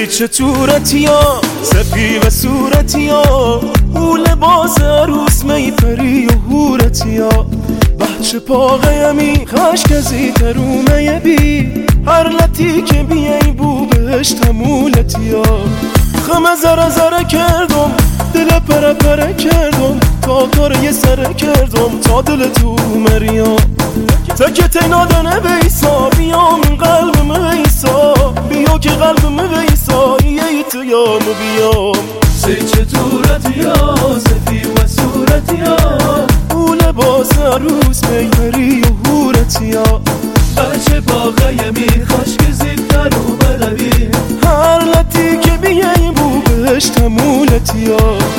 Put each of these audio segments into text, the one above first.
چطورتیا سفی و صورتیا او لباس عروس می پری و هورتیا بچه پاقیمی خشکزی ترومه بی هر لطی که بیای بو بهش تمولتیا خمه زره زره کردم دل پره پره کردم تا کار یه سره کردم تا دل تو مریا تکت نادنه بیسا بیام قلبم ایسا بیا که قلبم بیسا یه تو بیام سی چطورتیا سفی و صورتیا او لباس عروس میپری و هورتیا بچه باقیمی خشک زیدتر اومده بی هر لطی که بیایی بو بهش تمولتیا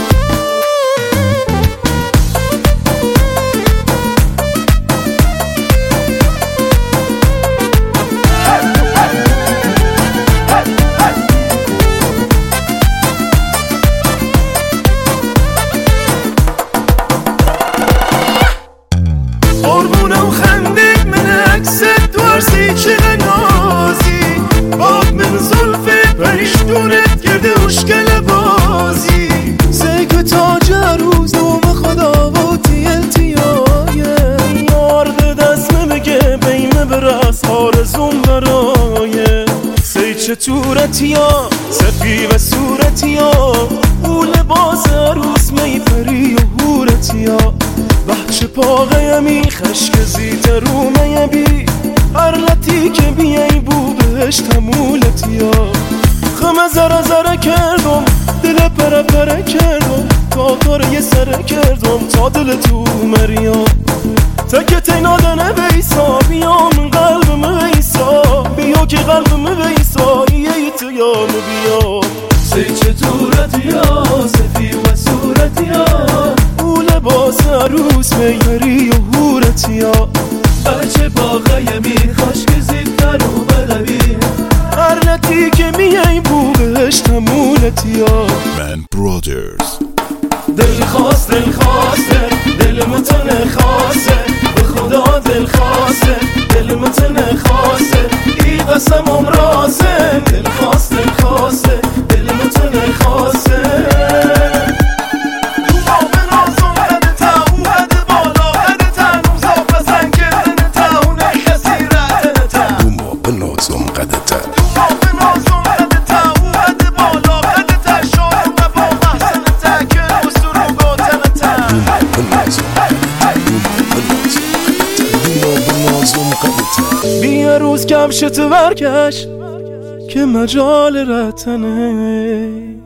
قربونه و خندید من عکست دوارسی چه نازی باب من زلفت پریش دورت کرده اشکل بازی سیک تاج عروس دوم خدا و تیلتیایه یارد دستمه بگه بیمه برس آرزون برایه سی چطورتیا سفی و صورتیا او لباس عروس میپری و هورتیا بچه پاقیمی خشک زیت رومه بی هر لطی که بیای بو بهش تمولتیا خمه زره زره کردم دل پره پره کردم تا کار یه سره کردم تا دل تو مریا تکت نادنه بیسا بیام قلبم ایسا بیا که قلبم بیسا یه تو بیام سی چطورتیا سفی و صورتیا او لباس عروس میپری و هورتیا بچه باقیمی خشک زیدتر اومده بی هر لطی که میای بو بهش تمولتیا من برادرز دل خواسته دل متن خواسته به خدا دل خواسته دل متن خواسته ای قسم امراسه دل خواسته دل متن خواسته بیا روز کمشت ورکش که مجال رتنه